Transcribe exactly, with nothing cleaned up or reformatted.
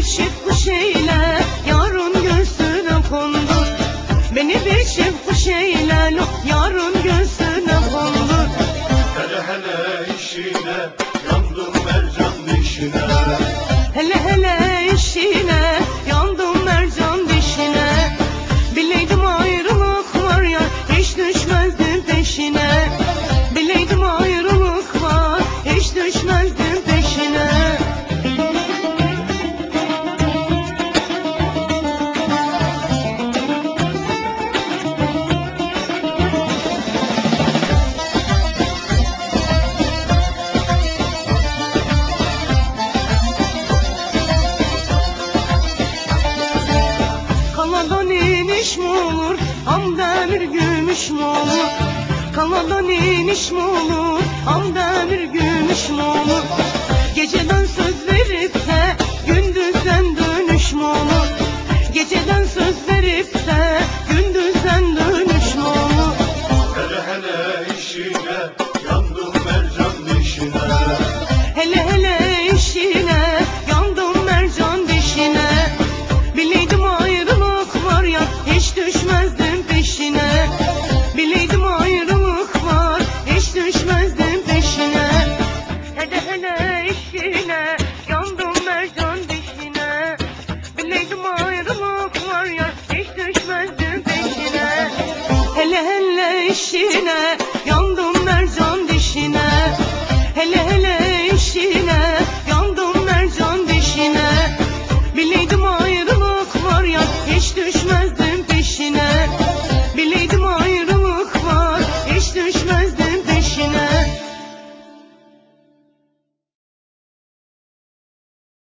çift kuş eyle, yarın göğsüne kondur. Beni bir çift kuş eyle, yarın göğsüne kondur. Hele hele işine, yandım mercan dişine. Hele hele işine, yandım mercan dişine. Bileydim ayrılık var ya, hiç düşmezdim peşine. Bileydim ayrılık var, hiç düşmezdim peşine. Kaladan iniş mi olur, ham demir gümüş mü olur? Kaladan iniş mi olur, ham demir gümüş mü olur? Geceden söz verip de gündüzden dönüş mü olur? Geceden söz verip de gündüzden dönüş mü olur? Hele hele işine, yandım mercan dişine. Hele hele işine, yandım mercan dişine. Bileydim ayrılık var ya, hiç düşmezdim peşine. Bileydim ayrılık var, hiç düşmezdim peşine. Hele hele işine, yandım mercan dişine. Bileydim ayrılık var ya, hiç düşmezdim peşine. Hele hele işine,